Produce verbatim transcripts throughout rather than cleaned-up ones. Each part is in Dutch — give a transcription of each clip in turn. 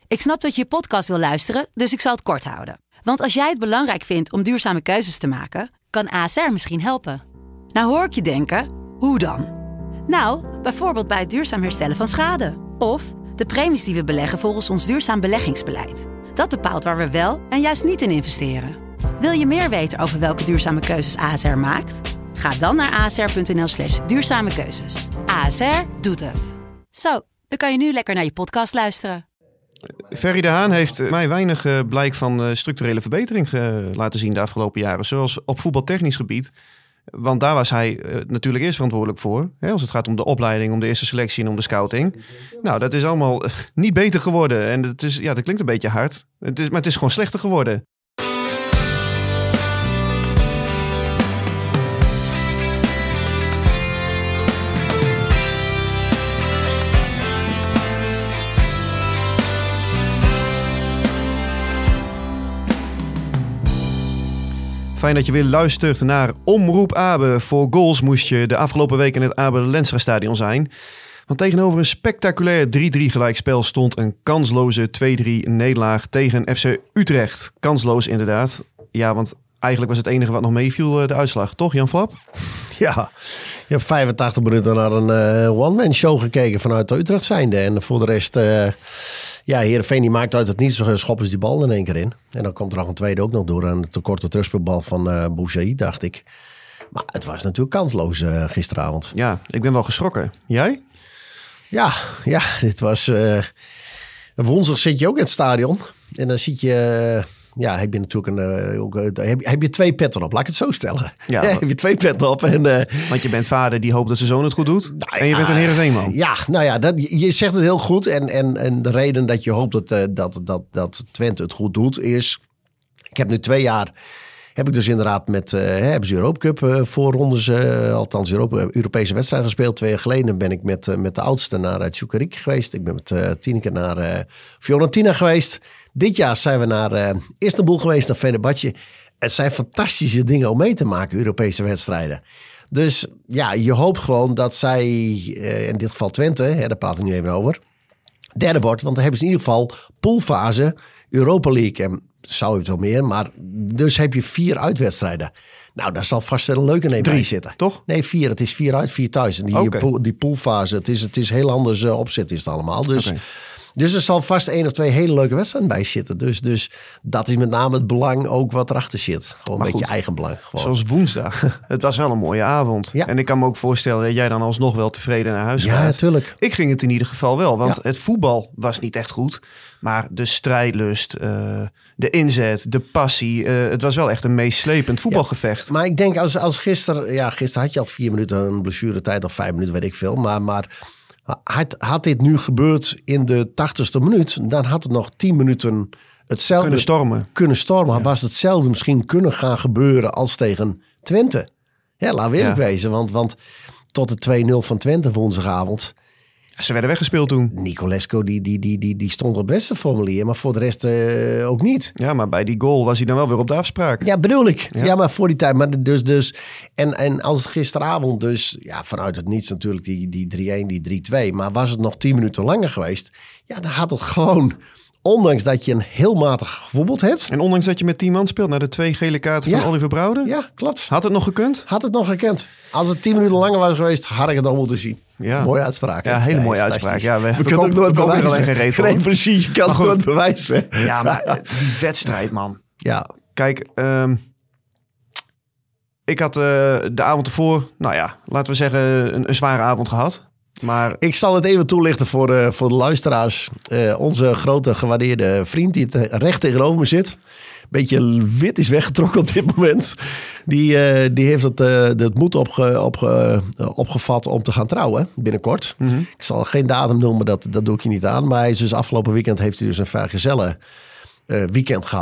Ik snap dat je je podcast wil luisteren, dus ik zal het kort houden. Want als jij het belangrijk vindt om duurzame keuzes te maken, kan A S R misschien helpen. Nou hoor ik je denken, hoe dan? Nou, bijvoorbeeld bij het duurzaam herstellen van schade. Of de premies die we beleggen volgens ons duurzaam beleggingsbeleid. Dat bepaalt waar we wel en juist niet in investeren. Wil je meer weten over welke duurzame keuzes A S R maakt? Ga dan naar asr.nl slash duurzame keuzes. A S R doet het. Zo, dan kan je nu lekker naar je podcast luisteren. Ferry de Haan heeft mij weinig uh, blijk van uh, structurele verbetering uh, laten zien de afgelopen jaren. Zoals op voetbaltechnisch gebied. Want daar was hij uh, natuurlijk eerst verantwoordelijk voor. Hè, als het gaat om de opleiding, om de eerste selectie en om de scouting. Nou, dat is allemaal uh, niet beter geworden. En het is, ja, dat klinkt een beetje hard. Het is, maar het is gewoon slechter geworden. Fijn dat je weer luistert naar Omroep Abe. Voor goals moest je de afgelopen week in het Abe Lenstra Stadion zijn. Want tegenover een spectaculair drie-drie gelijkspel stond een kansloze twee-drie nederlaag tegen F C Utrecht. Kansloos inderdaad. Ja, want eigenlijk was het enige wat nog meeviel de uitslag. Toch, Jan Flap? Ja, je hebt vijfentachtig minuten naar een uh, one-man show gekeken vanuit Utrecht zijnde. En voor de rest... Uh, Ja, Heerenveen die maakt uit het niets, schoppen ze die bal in één keer in. En dan komt er nog een tweede ook nog door. Een tekorte terugspeelbal van uh, Bouzei, dacht ik. Maar het was natuurlijk kansloos uh, gisteravond. Ja, ik ben wel geschrokken. Jij? Ja, ja, dit was... Uh, woensdag zit je ook in het stadion. En dan zit je... Uh, ja, heb je natuurlijk een, uh, ook, uh, heb, heb je twee petten op, laat ik het zo stellen. Ja, ja, heb je twee petten op. En, uh, want je bent vader die hoopt dat zijn zoon het goed doet. Nou, en je ja, bent een Heerenveenman. Ja, nou ja, dat, je zegt het heel goed. En, en, en de reden dat je hoopt dat, uh, dat, dat, dat Twente het goed doet is... Ik heb nu twee jaar... Heb ik dus inderdaad met... Uh, hebben ze Europa Cup uh, voorrondes... Uh, althans Europa, Europese wedstrijden gespeeld. Twee jaar geleden ben ik met, uh, met de oudste naar uh, Tjukerik geweest. Ik ben met uh, Tineke naar uh, Fiorentina geweest. Dit jaar zijn we naar uh, Istanbul geweest, naar Fenerbahce. Het zijn fantastische dingen om mee te maken, Europese wedstrijden. Dus ja, je hoopt gewoon dat zij, uh, in dit geval Twente, hè, daar praat ik nu even over, derde wordt. Want dan hebben ze in ieder geval poolfase Europa League. En zou het wel meer, maar dus heb je vier uitwedstrijden. Nou, daar zal vast wel een leuke neem bij zitten. Toch? Nee, vier. Het is vier uit, vier thuis. En die, okay. pool, die poolfase, het is, het is heel anders uh, opzet is het allemaal. Dus... Okay. Dus er zal vast één of twee hele leuke wedstrijden bij zitten. Dus, dus dat is met name het belang ook wat erachter zit. Gewoon maar een beetje eigen belang. Gewoon. Zoals woensdag. Het was wel een mooie avond. Ja. En ik kan me ook voorstellen dat jij dan alsnog wel tevreden naar huis gaat. Ja, natuurlijk. Ik ging het in ieder geval wel. Want ja. het voetbal was niet echt goed. Maar de strijdlust, uh, de inzet, de passie. Uh, het was wel echt een meeslepend voetbalgevecht. Ja, maar ik denk als, als gisteren... Ja, gisteren had je al vier minuten een blessuretijd of vijf minuten, weet ik veel. Maar... maar Had, had dit nu gebeurd in de tachtigste minuut, dan had het nog tien minuten hetzelfde kunnen stormen. Kunnen stormen. Ja. Was hetzelfde misschien kunnen gaan gebeuren als tegen Twente. Ja, laat we eerlijk ja. wezen. Want, want tot de twee nul van Twente woensdagavond. Ze werden weggespeeld toen. Nicolesco die, die, die, die, die stond op het beste formulier, maar voor de rest uh, ook niet. Ja, maar bij die goal was hij dan wel weer op de afspraak. Ja, bedoel ik. Ja, ja maar voor die tijd. Maar dus, dus, en, en als het gisteravond dus, ja, vanuit het niets natuurlijk die, die drie-een, die drie-twee. Maar was het nog tien minuten langer geweest, ja, dan had het gewoon... Ondanks dat je een heel matig gevoetbald hebt. En ondanks dat je met tien man speelt naar de twee gele kaarten ja. van Oliver Brouwer. Ja, klopt. Had het nog gekund? Had het nog gekund. Als het tien minuten langer was geweest, had ik het nog moeten zien. Ja. Mooie uitspraak. Ja, hele ja, mooie uitspraak. Ja, we, we, we kunnen ook nooit bewijzen. Geen reet nee, precies. Je kan het nooit bewijzen. Ja, maar die wedstrijd, man. Ja. Kijk, um, ik had uh, de avond ervoor, nou ja, laten we zeggen, een, een zware avond gehad. Maar... Ik zal het even toelichten voor de, voor de luisteraars. Uh, onze grote gewaardeerde vriend die het recht tegenover me zit. Beetje wit is weggetrokken op dit moment. Die, uh, die heeft het, uh, het moed opge, opge, uh, opgevat om te gaan trouwen binnenkort. Mm-hmm. Ik zal geen datum noemen, dat, dat doe ik je niet aan. Maar hij is dus afgelopen weekend heeft hij dus een vrijgezellen uh, weekend gehad.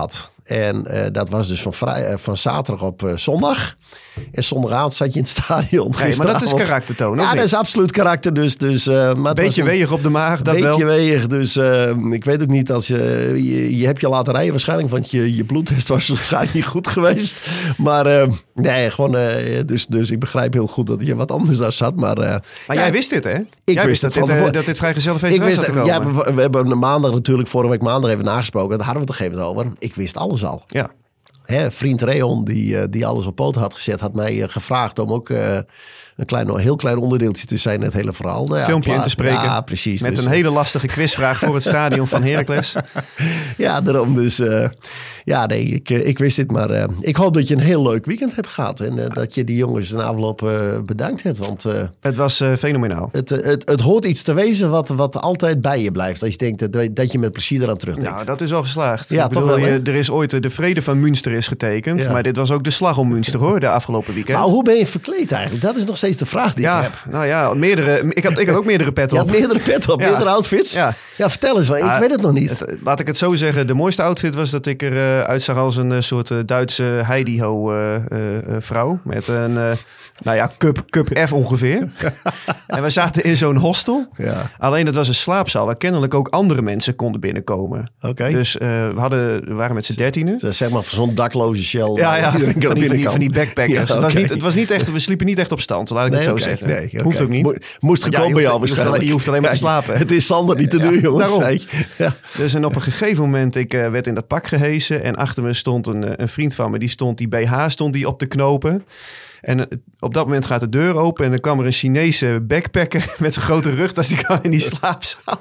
En uh, dat was dus van, vrij, uh, van zaterdag op uh, zondag. En zondagavond zat je in het stadion. Nee, maar dat is karaktertoon. Ja, dat is absoluut karakter. Dus, dus, uh, maar beetje weeg op de maag, dat wel. Beetje weeg. Dus uh, ik weet ook niet als je, je... Je hebt je laten rijden waarschijnlijk. Want je, je bloedtest was waarschijnlijk niet goed geweest. Maar uh, nee, gewoon... Uh, dus, dus ik begrijp heel goed dat je wat anders daar zat. Maar, uh, maar ja, jij wist dit, hè? Ik jij wist dat het. Dit, Uh, dat dit vrijgezellenfeest ik wist te het. Ja, we, we hebben maandag natuurlijk, vorige week maandag even nagesproken. Daar hadden we het op een gegeven moment over. Ik wist alles al. Ja. Hè, vriend Reon, die, die alles op poten had gezet, had mij gevraagd om ook uh, een klein, heel klein onderdeeltje te zijn in het hele verhaal. Nou ja, filmpje klaar. in te spreken. Ja, precies. Met dus, een hele lastige quizvraag voor het stadion van Heracles. Ja, daarom dus. Uh, ja, nee, ik, ik wist dit, maar uh, ik hoop dat je een heel leuk weekend hebt gehad. En uh, dat je die jongens een afloop uh, bedankt hebt. Want uh, het was uh, fenomenaal. Het, het, het hoort iets te wezen wat, wat altijd bij je blijft. Als je denkt dat, dat je met plezier eraan terugdenkt. Nou, dat is wel geslaagd. Ja, ik bedoel, toch wel, je, er is ooit de vrede van Münster is getekend. Ja. Maar dit was ook de slag om Münster, hoor, de afgelopen weekend. Maar hoe ben je verkleed eigenlijk? Dat is nog steeds de vraag die ja, ik heb. Nou ja, meerdere, ik, had, ik had ook meerdere petten op. Je had meerdere petten op, ja. meerdere outfits? Ja. Ja, vertel eens, want ik uh, weet het nog niet. Het, laat ik het zo zeggen. De mooiste outfit was dat ik eruit uh, uitzag als een uh, soort uh, Duitse Heidi-ho uh, uh, uh, vrouw. Met een, uh, nou ja, cup, cup F ongeveer. En we zaten in zo'n hostel. Ja. Alleen het was een slaapzaal waar kennelijk ook andere mensen konden binnenkomen. Okay. Dus uh, we, hadden, we waren met z'n dertienen. Zeg maar van zo'n dakloze shell. Ja, ja van, die, van, die, van die backpackers. Ja, okay. het, was niet, het was niet echt, we sliepen niet echt op stand, laat ik nee, het zo okay, zeggen. Nee, okay. Hoeft ook niet. Mo- moest gekomen ja, bij jou waarschijnlijk. Je hoeft alleen maar te slapen. Het is Sander niet te doen, ja, jongens. Daarom. Ja. Dus en op een gegeven moment, ik uh, werd in dat pak gehesen. En achter me stond een, een vriend van me, die stond, die B H stond die op te knopen. En uh, op dat moment gaat de deur open en dan kwam er een Chinese backpacker met zijn grote rug. Dat die kwam in die slaapzaal.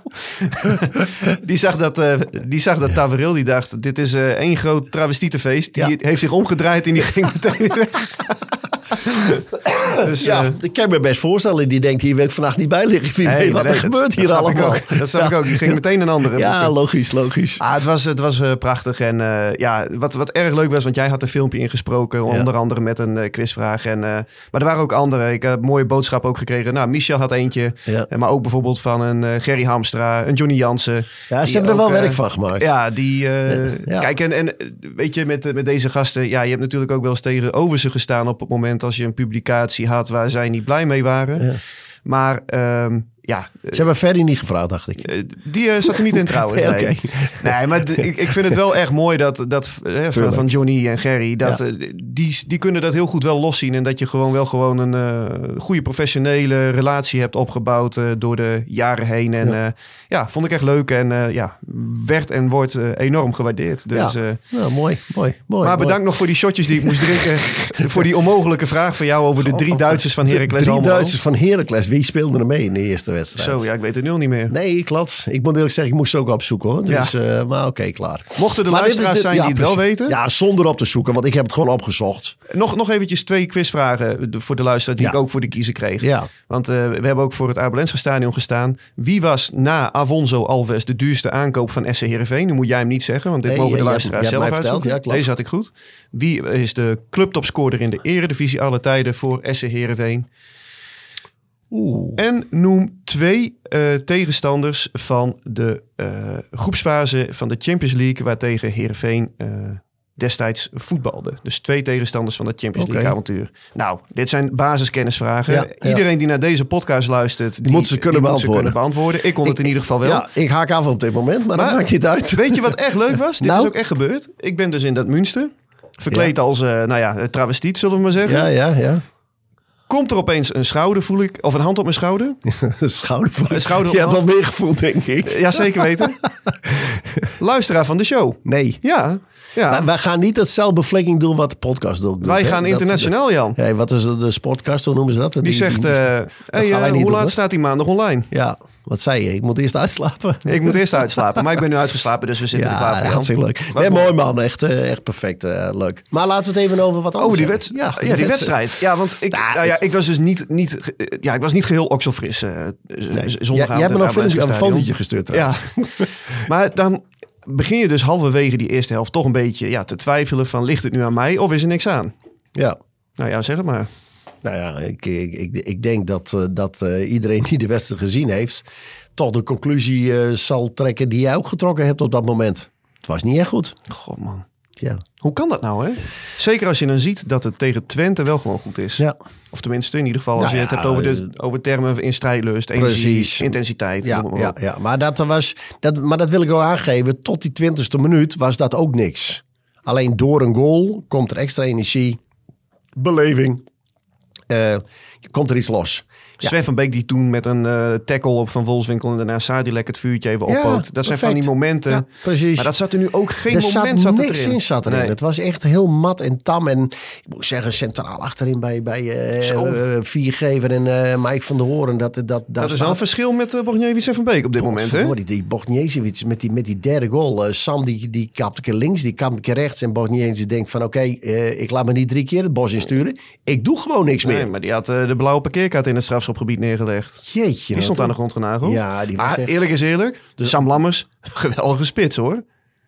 die, zag dat, uh, die zag dat tafereel, die dacht, dit is uh, één groot travestietenfeest. Die ja. heeft zich omgedraaid en die ging meteen weer weg. Dus, ja, uh, ik kan me best voorstellen. Die denkt, hier wil ik vannacht niet bij liggen. Wie hey, weet wat er het, gebeurt hier dat allemaal. Ik dat snap ja. ik ook. Die ging meteen een andere. Ja, boeken. logisch, logisch. Ah, het was, het was uh, prachtig. En uh, ja, wat, wat erg leuk was, want jij had een filmpje ingesproken. Ja. Onder andere met een uh, quizvraag. En, uh, maar er waren ook andere. Ik heb mooie boodschap ook gekregen. Nou, Michel had eentje. Ja. Maar ook bijvoorbeeld van een uh, Gerry Hamstra, een Johnny Jansen. Ja, ze hebben er wel uh, werk van gemaakt. Ja, die... Uh, ja. Kijk, en, en weet je, met, met deze gasten... Ja, je hebt natuurlijk ook wel eens tegenover ze gestaan op het moment als je een publicatie had waar zij niet blij mee waren. Ja. Maar um, ja... Ze hebben Ferry niet gevraagd, dacht ik. Uh, die uh, zat er niet in trouwens. nee, okay. nee, maar d- ik, ik vind het wel echt mooi dat, dat uh, van, van Johnny en Gerry... Dat, ja. uh, die, die kunnen dat heel goed wel loszien. En dat je gewoon wel gewoon een uh, goede professionele relatie hebt opgebouwd... Uh, door de jaren heen. En ja, uh, ja vond ik echt leuk. En uh, ja, werd en wordt uh, enorm gewaardeerd. Dus, ja. Uh, ja, mooi, mooi, mooi. Maar bedankt mooi. nog voor die shotjes die ik moest drinken. Voor die onmogelijke vraag van jou over de drie Duitsers van Heracles. De drie Duitsers van Heracles. Wie speelde er mee in de eerste wedstrijd? Zo, ja, ik weet het nul niet meer. Nee, klopt. Ik moet eerlijk zeggen, ik moest ze ook opzoeken hoor. Dus, ja. uh, maar oké, okay, klaar. Mochten de maar luisteraars de, zijn ja, die het wel weten? Ja, zonder op te zoeken, want ik heb het gewoon opgezocht. Nog, nog eventjes twee quizvragen voor de luisteraar die ja. ik ook voor de kiezer kreeg. Ja. Want uh, we hebben ook voor het Abelense Stadion gestaan. Wie was na Afonso Alves de duurste aankoop van S C Heerenveen? Nu moet jij hem niet zeggen, want dit nee, mogen de luisteraars zelf uitzoeken. Ja, Deze had ik goed. Wie is de clubtopscorer in de Eredivisie alle tijden voor S C Heerenveen? Oeh. En noem twee uh, tegenstanders van de uh, groepsfase van de Champions League... waartegen Heerenveen uh, destijds voetbalde. Dus twee tegenstanders van het Champions League okay. avontuur. Nou, dit zijn basiskennisvragen. Ja, ja. Iedereen die naar deze podcast luistert... Die, die moet ze kunnen, die beantwoorden. Moet ze kunnen beantwoorden. Ik kon ik, het in ieder geval wel. Ja, ik haak af op dit moment, maar, maar dat maakt niet uit. Weet je wat echt leuk was? Dit nou? is ook echt gebeurd. Ik ben dus in dat Münster. Verkleed ja. als, uh, nou ja, travestiet, zullen we maar zeggen. Ja, ja, ja. Komt er opeens een schouder, voel ik, of een hand op mijn schouder. Een schouder? Een schouder op Je hebt wel meer gevoel, denk ik. Ja, zeker weten. Luisteraar van de show. Nee. Ja. ja. Wij, wij gaan niet het celbevlekking doen wat de podcast doet. Wij hè? gaan dat, internationaal, Jan. Hey, wat is de, de sportcast, hoe noemen ze dat? Die, die zegt, die, uh, hey, uh, hoe doen, laat hoor. staat die maandag online? Ja, wat zei je? Ik moet eerst uitslapen. Ik moet eerst uitslapen, maar ik ben nu uitgeslapen, dus we zitten ja, er klaar voor. Ja, hartstikke leuk. Nee, mooi man, echt, uh, echt perfect uh, leuk. Maar laten we het even over wat anders Over die, wet- ja, ja, die wedstrijd. Ja, want ik, nou, nou ja, ik was dus niet, niet, ja, ik was niet geheel okselfris uh, nee. zondagavond. Ja, jij hebt me nog een fotootje gestuurd. Ja, maar dan begin je dus halverwege die eerste helft toch een beetje ja, te twijfelen van ligt het nu aan mij of is er niks aan? Ja. Nou ja, zeg het maar. Nou ja, ik, ik, ik, ik denk dat, uh, dat uh, iedereen die de wedstrijd gezien heeft toch de conclusie uh, zal trekken die jij ook getrokken hebt op dat moment. Het was niet echt goed. God man. Ja. Hoe kan dat nou, hè? Zeker als je dan ziet dat het tegen Twente wel gewoon goed is. Ja. Of tenminste, in ieder geval als Nou je ja, het hebt over, de, over termen in strijdlust, energie, Precies. intensiteit. Ja, noem maar ja, op. ja. Maar, dat was, dat, maar dat wil ik ook aangeven. Tot die twintigste minuut was dat ook niks. Alleen door een goal komt er extra energie, beleving. Uh, komt er iets los. Sven van Beek die toen met een uh, tackle op Van Volswinkel en daarna Sadilek het vuurtje even Ja, oppookt. Dat zijn perfect. van die momenten. Ja, precies. Maar dat zat er nu ook geen er moment zat zat niks erin. in zat erin. Nee. Het was echt heel mat en tam. En ik moet zeggen, centraal achterin bij, bij uh, uh, Viergever en uh, Mike van der Hoorn. Dat, dat, dat, Dat is wel een verschil met uh, Bogniewicz en Van Beek op dit moment. Hè? Die, die Bogniewicz met die, met die derde goal. Uh, Sam die, die kapt een keer links, die kapt een keer rechts. En Bogniewicz denkt van oké, okay, uh, ik laat me niet drie keer het bos insturen. Ik doe gewoon niks Nee, meer. maar die had uh, de blauwe parkeerkaart in het strafschopgebied neergelegd. Jeetje. Die stond aan de grond genageld. Ja, die was maar echt... eerlijk is eerlijk, Dus- Sam Lammers, geweldige spits hoor.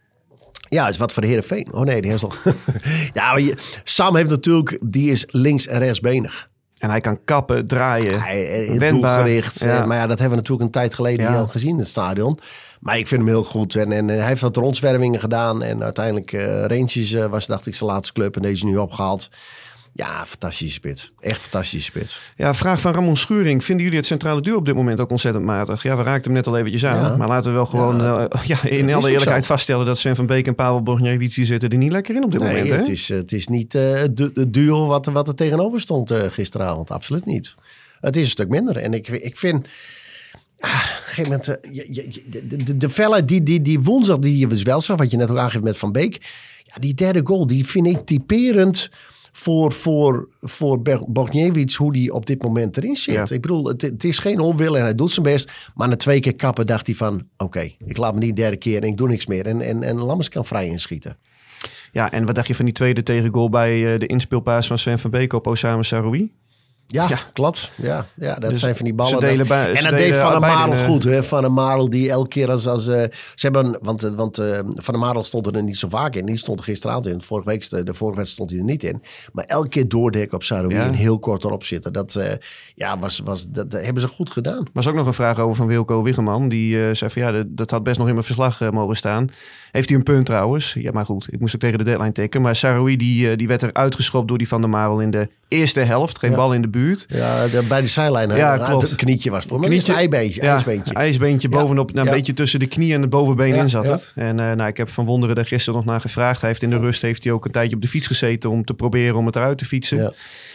Ja, is wat voor de Heerenveen. Oh nee, die heeft nog... ja, maar je, Sam heeft natuurlijk... Die is links- en rechtsbenig. En hij kan kappen, draaien, Hij is wendbaar. doelgericht. Ja. eh, Maar ja, dat hebben we natuurlijk een tijd geleden Ja. al gezien in het stadion. Maar ik vind hem heel goed. En, en hij heeft wat rondzwervingen gedaan. En uiteindelijk uh, Rangers uh, was, dacht ik, zijn laatste club. En deze is nu opgehaald. Ja, fantastische spits. Echt fantastische spits. Ja, vraag van Ramon Schuring. Vinden jullie het centrale duo op dit moment ook ontzettend matig? Ja, we raakten hem net al eventjes aan. Ja. Maar laten we wel gewoon Ja. uh, ja, in is alle ook eerlijkheid zo. vaststellen dat Sven van Beek en Pavel Bogniewicz die zitten er niet lekker in op dit Nee, moment. Hè? het, is, het is niet uh, het du- duo wat, wat er tegenover stond uh, gisteravond. Absoluut niet. Het is een stuk minder. En ik, ik vind... Ah, op een gegeven moment... Uh, je, je, je- de, de, de felle die, die, die woensdag die je dus wel zag, wat je net ook aangeeft met Van Beek. Ja, die derde goal, die vind ik typerend... Voor, voor, voor Bogniewicz, hoe die op dit moment erin zit. Ja. Ik bedoel, het, het is geen onwil en hij doet zijn best. Maar na twee keer kappen dacht hij van... Oké, okay, ik laat me niet derde keer en ik doe niks meer. En, en, en Lammers kan vrij inschieten. Ja, en wat dacht je van die tweede tegengoal bij uh, de inspeelpaas van Sven van Beek op Osama Saroui? Ja, Ja. klopt. Ja, ja dat Dus zijn van die ballen. ze delen bij- en ze dat delen deed Van der beide Marel een, goed. Hè? Van der Marel die elke keer als... als uh, ze hebben, want uh, want uh, Van der Marel stond er niet zo vaak in. Die stond er gisteravond in. Vorige week, de, de vorige wedstrijd stond hij er niet in. Maar elke keer doordekken op Saroui Ja. en heel kort erop zitten. Dat, uh, ja, was, was, dat, dat hebben ze goed gedaan. Er was ook nog een vraag over van Wilco Wiggeman. Die uh, zei van ja, dat, dat had best nog in mijn verslag uh, mogen staan. Heeft hij een punt trouwens? Ja, maar goed. Ik moest ook tegen de deadline tikken. Maar Saroui die, uh, die werd eruit geschopt door die Van der Marel in de eerste helft. Geen Ja. bal in de buurt. Ja, de, bij de zijlijn. Ja, uh, klopt. Het knietje was voor mij. Een ijsbeentje. Ja, ijsbeentje. ijsbeentje Ja. bovenop, nou, een Ja. beetje tussen de knie en het bovenbeen Ja, in zat ja. het. En uh, nou, ik heb Van Wonderen daar gisteren nog naar gevraagd. Hij heeft in de rust heeft hij ook een tijdje op de fiets gezeten om te proberen om het eruit te fietsen. Ja.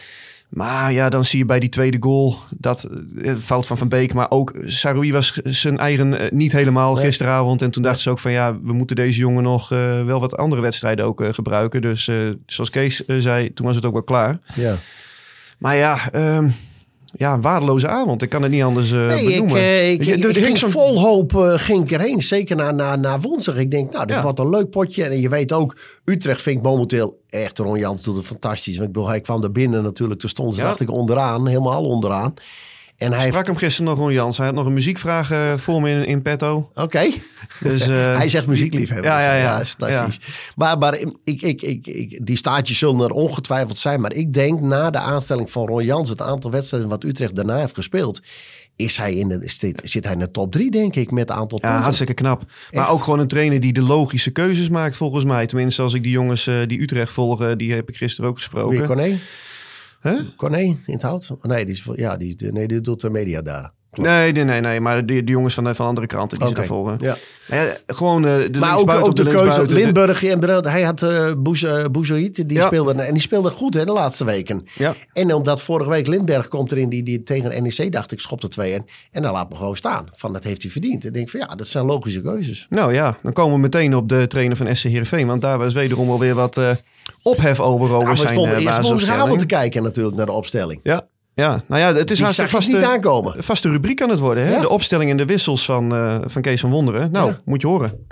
Maar ja, dan zie je bij die tweede goal dat uh, fout van Van Beek. Maar ook Saroui was zijn eigen uh, niet helemaal Nee. gisteravond. En toen dachten ze ook van ja, we moeten deze jongen nog uh, wel wat andere wedstrijden ook uh, gebruiken. Dus uh, zoals Kees uh, zei, toen was het ook wel klaar. Ja. Maar ja, um, ja, een waardeloze avond. Ik kan het niet anders uh, Nee, ik, benoemen. uh, ik, Weet je, ik, er- ik er ging hing zo'n- vol hoop uh, ging ik erheen. Zeker na, na, na woensdag. Ik denk, nou, dit Ja. wordt een leuk potje. En je weet ook, Utrecht vind ik momenteel echt, Ron Jans doet het fantastisch. Want ik bedoel, hij kwam er binnen natuurlijk. Toen stond ze, Ja. dacht ik, onderaan. Helemaal onderaan. En hij Ik sprak heeft... hem gisteren nog, Ron Jans. Hij had nog een muziekvraag uh, voor me in, in petto. Oké. Dus, uh, Hij zegt muziekliefhebber. Ja, ja, ja. is fantastisch. Maar, maar ik, ik, ik, ik, die staartjes zullen er ongetwijfeld zijn. Maar ik denk na de aanstelling van Ron Jans, het aantal wedstrijden wat Utrecht daarna heeft gespeeld, is hij in de, zit, zit hij in de top drie, denk ik, met het aantal Ja, punten. hartstikke knap. Maar Echt. ook gewoon een trainer die de logische keuzes maakt, volgens mij. Tenminste, als ik die jongens uh, die Utrecht volgen, die heb ik gisteren ook gesproken. Weer Corné? Huh? Corné in het hout? Oh, nee, die, is, ja, die, nee, die doet de media daar. Klopt. Nee, nee, nee, nee. Maar die, die jongens van, de, van andere kranten die Oké, ze daar volgen. ja. Maar ja, gewoon uh, de Maar ook, linksbuiten ook op de, keuze, linksbuiten. Limburg en Brand, hij had uh, Bouzouid, die Ja. speelde, en die speelde goed hè, de laatste weken. Ja. En omdat vorige week Lindberg komt erin, die, die tegen N E C dacht ik, schop er twee in. En dan laat me gewoon staan. Van, dat heeft hij verdiend. En ik denk van ja, dat zijn logische keuzes. Nou ja, dan komen we meteen op de trainer van S C Heerenveen. Want daar was wederom alweer wat uh, ophef over, over Ja, we zijn stonden uh, eerst woensdagavond te basisopstelling. kijken natuurlijk naar de opstelling. Ja. Ja, nou ja, het is Die haast een zag ik niet vaste, aankomen. vaste rubriek aan het worden. Hè? Ja. De opstelling en de wissels van, uh, van Kees van Wonderen. Nou, Ja. moet je horen.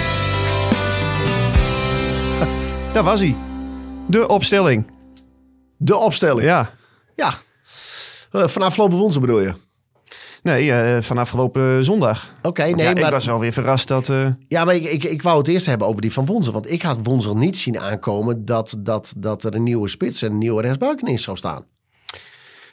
Daar was hij. De opstelling. De opstelling. Ja. Ja. Uh, vanaf afgelopen woensdag bedoel je? Nee, uh, van afgelopen zondag. Oké, okay, Want nee, ja, maar... ik was wel weer verrast dat... Uh... Ja, maar ik, ik, ik wou het eerst hebben over die van woensdag. Want ik had woensdag niet zien aankomen dat, dat, dat er een nieuwe spits en een nieuwe rechtsbuik in zou staan.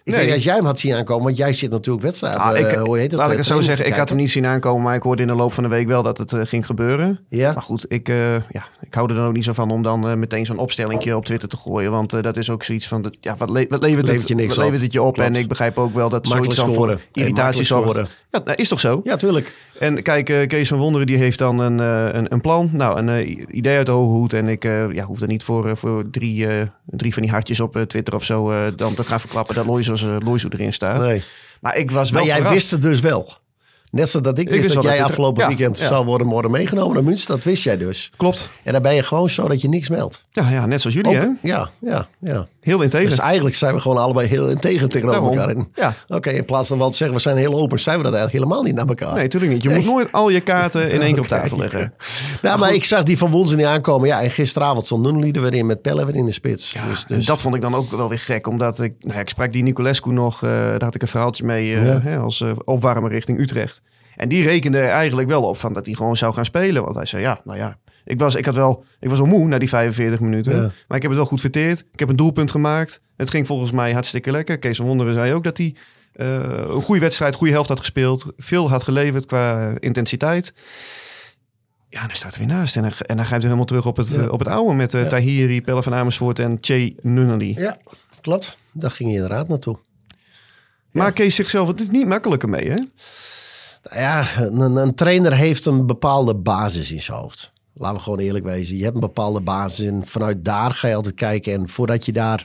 Ik Nee. denk als jij hem had zien aankomen, want jij zit natuurlijk wedstrijd. Ah, ik, uh, hoe heet het? laat ik het zo training zeggen, te ik had hem kijken. niet zien aankomen, maar ik hoorde in de loop van de week wel dat het uh, ging gebeuren. Ja. Maar goed, ik, uh, ja, ik hou er dan ook niet zo van om dan uh, meteen zo'n opstellingje op Twitter te gooien. Want uh, dat is ook zoiets van, de, ja, wat, le wat levert, Levert het, je niks wat op. levert het je op? Klopt. En ik begrijp ook wel dat Makkelijk zoiets dan scoren. voor irritatie Hey, zorgt. makkelijk Ja, nou, is toch zo? Ja, tuurlijk. En kijk, uh, Kees van Wonderen die heeft dan een, uh, een, een plan. Nou, een uh, idee uit de hoge hoed. En ik uh, ja, hoef er niet voor, uh, voor drie, uh, drie van die hartjes op uh, Twitter of zo uh, dan te gaan verklappen dat Loiso uh, erin staat. Nee. Maar ik was wel Maar jij verrast. wist het dus wel. Net zodat ik Ik wist wist dat wel jij dat het- afgelopen ja, weekend ja. zou worden, worden meegenomen naar Münster. Dat wist jij dus. Klopt. En dan ben je gewoon zo dat je niks meldt. Ja, ja, net zoals jullie, Ook- hè? Ja, ja, ja. Heel integer. Dus eigenlijk zijn we gewoon allebei heel integer tegenover Daarom. elkaar. En, Ja. Oké, in plaats van wel te zeggen we zijn heel open, zijn we dat eigenlijk helemaal niet naar elkaar. Nee, natuurlijk niet. Je moet nooit al je kaarten in één keer op tafel leggen. Nou, maar ik zag die van Woensel niet aankomen. Ja, en gisteravond stond Nunnely er weer in met Pelle weer in de spits. Ja, dus, en dus, dat vond ik dan ook wel weer gek. Omdat ik, nou ja, ik sprak die Niculescu nog, uh, daar had ik een verhaaltje mee uh, Ja. hè, als uh, opwarmer richting Utrecht. En die rekende er eigenlijk wel op van dat hij gewoon zou gaan spelen. Want hij zei, ja, nou ja, ik was, ik had wel, ik was wel moe na die vijfenveertig minuten. Ja. Maar ik heb het wel goed verteerd. Ik heb een doelpunt gemaakt. Het ging volgens mij hartstikke lekker. Kees van Wonderen zei ook dat hij uh, een goede wedstrijd, goede helft had gespeeld. Veel had geleverd qua uh, intensiteit. Ja, en dan staat er weer naast. En dan, en dan grijpt hij helemaal terug op het, Ja. uh, op het oude met uh, Ja. Tahiri, Pelle van Amersfoort en Che Nunnely. ja, klopt. Daar ging je inderdaad naartoe. Maar Kees zichzelf het niet makkelijker mee, hè? Nou ja, een, een trainer heeft een bepaalde basis in zijn hoofd. Laten we gewoon eerlijk wezen. Je hebt een bepaalde basis en vanuit daar ga je altijd kijken. En voordat je daar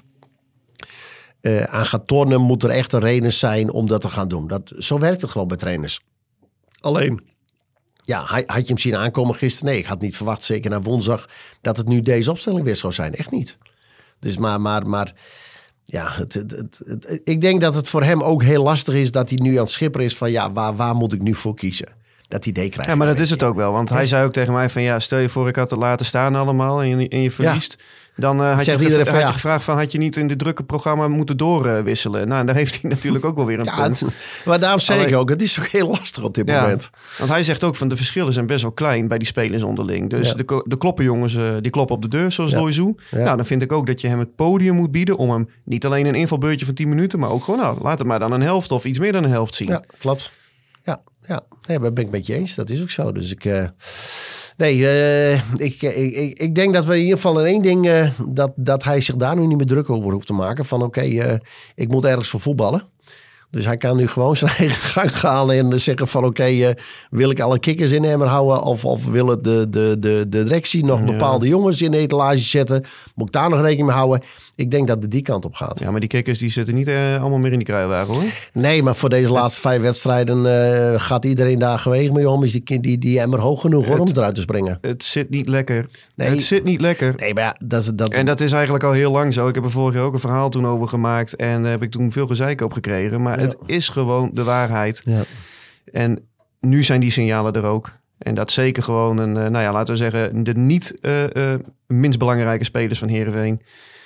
uh, aan gaat tornen, moet er echt een reden zijn om dat te gaan doen. Dat, zo werkt het gewoon bij trainers. Alleen, ja, had je hem zien aankomen gisteren? Nee, ik had niet verwacht, zeker na woensdag, dat het nu deze opstelling weer zou zijn. Echt niet. Dus maar, maar, maar ja, het, het, het, het, ik denk dat het voor hem ook heel lastig is dat hij nu aan het schipperen is van ja, waar, waar moet ik nu voor kiezen? Dat idee krijgt. Ja, maar dat is het ook wel. Want hij zei ook tegen mij van ja, stel je voor ik had het laten staan allemaal en je, en je verliest. Ja. Dan uh, had, Zegt je, iedereen had van, je ja. gevraagd van had je niet in dit drukke programma moeten doorwisselen. Uh, nou, daar heeft hij natuurlijk ook wel weer een ja, punt. Het, maar daarom zeg Alleen, ik ook, het is ook heel lastig op dit ja, moment. Want hij zegt ook van de verschillen zijn best wel klein bij die spelers onderling. Dus ja. de, de kloppenjongens uh, die kloppen op de deur zoals ja. Loiso. Ja. Nou, dan vind ik ook dat je hem het podium moet bieden om hem niet alleen een invalbeurtje van tien minuten, maar ook gewoon nou, laat het maar dan een helft of iets meer dan een helft zien. Ja, klopt. Ja, ja. Nee, dat ben ik met je eens. Dat is ook zo. Dus ik... Uh, nee, uh, ik, ik, ik, ik denk dat we in ieder geval in één ding... Uh, dat, dat hij zich daar nu niet meer druk over hoeft te maken. Van oké, okay, uh, ik moet ergens voor voetballen. Dus hij kan nu gewoon zijn eigen gang gaan en zeggen van oké, okay, uh, wil ik alle kikkers in hem houden? Of, of wil het de, de, de, de directie nog ja. bepaalde jongens in de etalage zetten? Moet ik daar nog rekening mee houden? Ik denk dat het die kant op gaat. Ja, maar die kikkers die zitten niet uh, allemaal meer in die kruiwagen hoor. Nee, maar voor deze laatste vijf wedstrijden uh, gaat iedereen daar gewegen mee om. Is die, die, die emmer hoog genoeg hoor, om eruit te springen? Het zit niet lekker. Nee, het zit niet lekker. Nee, maar ja, dat is... Dat... En dat is eigenlijk al heel lang zo. Ik heb er vorig jaar ook een verhaal toen over gemaakt. En daar heb ik toen veel gezeik op gekregen. Maar ja. het is gewoon de waarheid. Ja. En nu zijn die signalen er ook. En dat zeker gewoon een, nou ja, laten we zeggen, de niet uh, uh, minst belangrijke spelers van Heerenveen.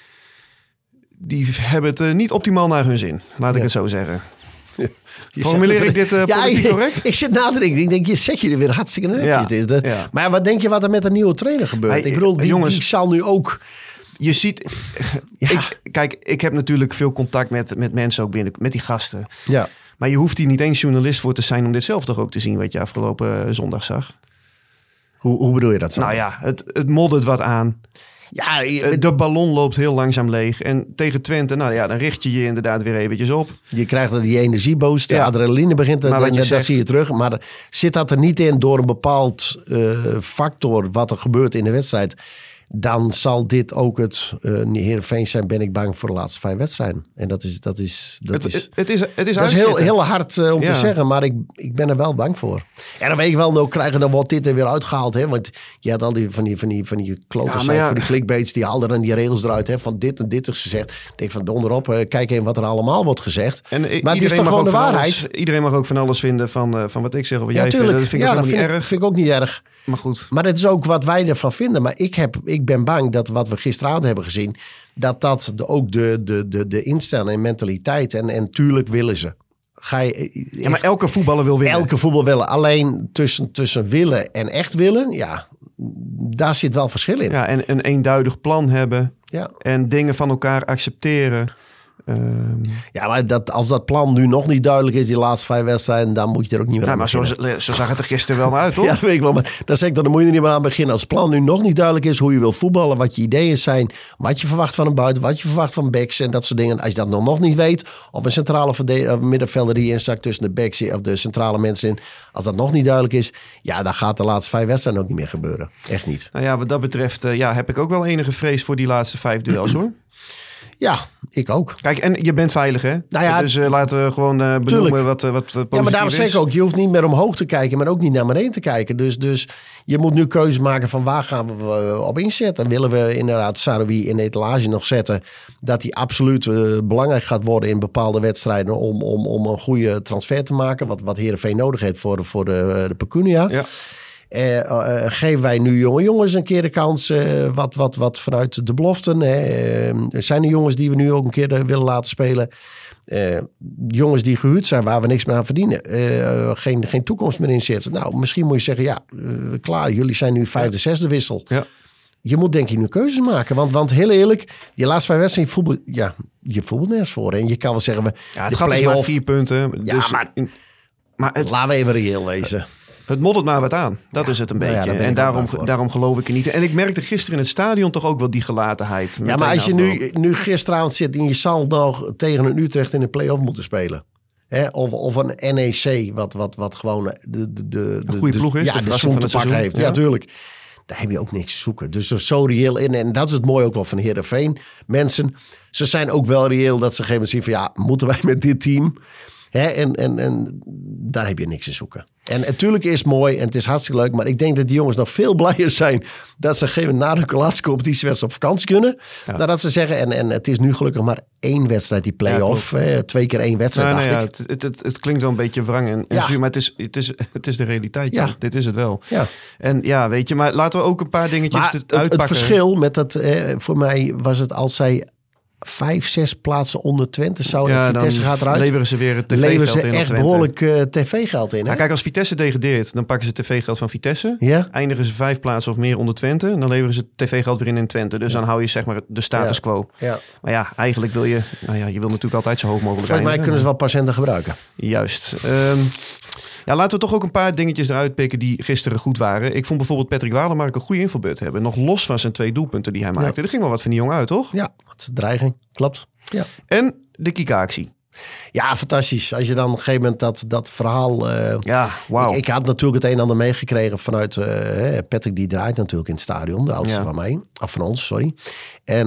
Die hebben het uh, niet optimaal naar hun zin. Laat ja. ik het zo zeggen. Ja. Formuleer ik dit uh, ja, politiek ik, correct? Ik zit na te denken. Ik denk, je zet je er weer hartstikke netjes. Ja. Dit, de, ja. Maar wat denk je wat er met een nieuwe trainer gebeurt? Hey, ik bedoel, die, jongens, die zal nu ook... Je ziet... Ja. Ik, kijk, ik heb natuurlijk veel contact met, met mensen ook binnen, met die gasten. Ja. Maar je hoeft hier niet eens journalist voor te zijn om dit zelf toch ook te zien wat je afgelopen zondag zag. Hoe, hoe bedoel je dat zo? Nou ja, het, het moddert wat aan. Ja, je, de ballon loopt heel langzaam leeg. En tegen Twente, nou ja, dan richt je je inderdaad weer eventjes op. Je krijgt die energieboost, de ja. adrenaline begint, maar en, dat zegt, zie je terug. Maar zit dat er niet in door een bepaald uh, factor wat er gebeurt in de wedstrijd, dan zal dit ook het uh, Heerenveen zijn, ben ik bang voor de laatste vijf wedstrijden. En dat is, dat is, dat het, is, het is, het is, dat is heel, heel hard uh, om ja. te zeggen, maar ik, ik ben er wel bang voor. En dan weet ik wel, nou krijgen, dan wordt dit er weer uitgehaald. Hè? Want je had al die van die, van die, van die kloters, ja, ja. van die clickbaits, die haalden dan die regels eruit. Hè? Van dit en dit is gezegd. Ik denk van donderop, uh, kijk even wat er allemaal wordt gezegd. En, uh, maar het is toch gewoon de waarheid. Alles, iedereen mag ook van alles vinden van, uh, van wat ik zeg of wat ja, jij tuurlijk. vindt. Dat vind ik ja, ook dat niet vind erg. Ik, vind ik ook niet erg. Maar goed. Maar het is ook wat wij ervan vinden. Maar ik, heb, ik ben bang dat wat we gisteravond hebben gezien, dat dat de, ook de, de, de, de instelling en mentaliteit en, en tuurlijk willen ze. Ga je, echt, ja, maar elke voetballer wil winnen. Elke voetbal willen. Alleen tussen, tussen willen en echt willen, ja, daar zit wel verschil in. Ja, en een eenduidig plan hebben ja. en dingen van elkaar accepteren. Um, ja, maar dat, als dat plan nu nog niet duidelijk is, die laatste vijf wedstrijden, dan moet je er ook niet meer ja, aan maar zo, zo zag het er gisteren wel maar uit, toch? Ja, dat weet ik wel. Maar dan zeg ik, dan moet je er niet meer aan beginnen. Als het plan nu nog niet duidelijk is hoe je wil voetballen, wat je ideeën zijn, wat je verwacht van een buiten, wat je verwacht van backs en dat soort dingen. Als je dat nog, nog niet weet, of een centrale verdedig- middenvelder die instakt tussen de backs of de centrale mensen in. Als dat nog niet duidelijk is, ja, dan gaat de laatste vijf wedstrijden ook niet meer gebeuren. Echt niet. Nou ja, wat dat betreft uh, ja, heb ik ook wel enige vrees voor die laatste vijf duels, hoor. Ja, ik ook. Kijk, en je bent veilig, hè? Nou ja, dus uh, laten we gewoon uh, benoemen wat, uh, wat positief is. Ja, maar daarom zeg ik ook, je hoeft niet meer omhoog te kijken, maar ook niet naar beneden te kijken. Dus, dus je moet nu keuzes maken van waar gaan we op inzetten. Willen we inderdaad Saroui in de etalage nog zetten, dat hij absoluut uh, belangrijk gaat worden in bepaalde wedstrijden om, om, om een goede transfer te maken, wat, wat Heerenveen nodig heeft voor, voor de, de pecunia. Ja. Uh, uh, geven wij nu jonge jongens een keer de kans, uh, wat, wat, wat vanuit de beloften. Hè? Uh, zijn er jongens die we nu ook een keer uh, willen laten spelen? Uh, jongens die gehuurd zijn, waar we niks meer aan verdienen. Uh, geen, geen toekomst meer in zitten. Nou, misschien moet je zeggen, ja, uh, klaar, jullie zijn nu vijfde, zesde wissel. Ja. Je moet denk ik nu keuzes maken. Want, want heel eerlijk, die laatste vijf wedstrijden, voetbal, ja, je voetbalt nergens voor. En je kan wel zeggen, we, ja, het gaat dus maar vier punten. Ja, dus, maar, maar het, laten we even reëel wezen. Het moddert maar wat aan. Dat ja, is het een beetje. Nou ja, en daarom, daarom geloof ik er niet. En ik merkte gisteren in het stadion toch ook wel die gelatenheid. Ja, maar als je nu, nu gisteravond zit en je zal nog tegen een Utrecht in de play-off moeten spelen. Hè? Of, of een N E C, wat, wat, wat gewoon de, de, de, een goede ploeg is. Ja, de, de zoon te pakken heeft. Ja, natuurlijk. Ja, daar heb je ook niks te zoeken. Dus er is zo reëel in. En dat is het mooie ook wel van Heerenveen. Mensen, ze zijn ook wel reëel dat ze op een gegeven moment zien van ja, moeten wij met dit team? Hè? En, en, en daar heb je niks te zoeken. En natuurlijk is het mooi en het is hartstikke leuk. Maar ik denk dat die jongens nog veel blijer zijn dat ze geen na de laatste competitiewedstrijd op vakantie kunnen. Ja. Dan dat ze zeggen, en, en het is nu gelukkig maar één wedstrijd, die play-off. Ja, eh, twee keer één wedstrijd, nou, dacht nou, ik. Ja, het, het, het klinkt wel een beetje wrang en, en ja. zuur, maar het is, het, is, het is de realiteit. Ja. Ja. Dit is het wel. Ja. En ja, weet je, maar laten we ook een paar dingetjes maar uitpakken. Het, het verschil met dat, eh, voor mij was het als zij vijf, zes plaatsen onder Twente zouden. Ja, Vitesse gaat eruit. Leveren ze weer het tv-geld in. Leveren ze echt Twente. behoorlijk uh, tv-geld in. Nou, kijk, als Vitesse degradeert, dan pakken ze tv-geld van Vitesse. Ja? Eindigen ze vijf plaatsen of meer onder Twente. En dan leveren ze tv-geld weer in in Twente. Dus ja. dan hou je zeg maar de status ja. quo. Ja. Maar ja, eigenlijk wil je... Nou ja, je wil natuurlijk altijd zo hoog mogelijk Volgens mij kunnen ze wel patiënten gebruiken. Juist. Um, Ja, laten we toch ook een paar dingetjes eruit pikken die gisteren goed waren. Ik vond bijvoorbeeld Patrick Walemark een goede invalbeurt hebben. Nog los van zijn twee doelpunten die hij maakte. Ja. Er ging wel wat van die jongen uit, toch? Ja, wat dreiging. Klopt. Ja. En de Kika-actie. Ja, fantastisch. Als je dan op een gegeven moment dat, dat verhaal... Uh, ja, wauw. Ik, ik had natuurlijk het een en ander meegekregen vanuit... Uh, Patrick, die draait natuurlijk in het stadion. De oudste ja. van mij. Of van ons, sorry. En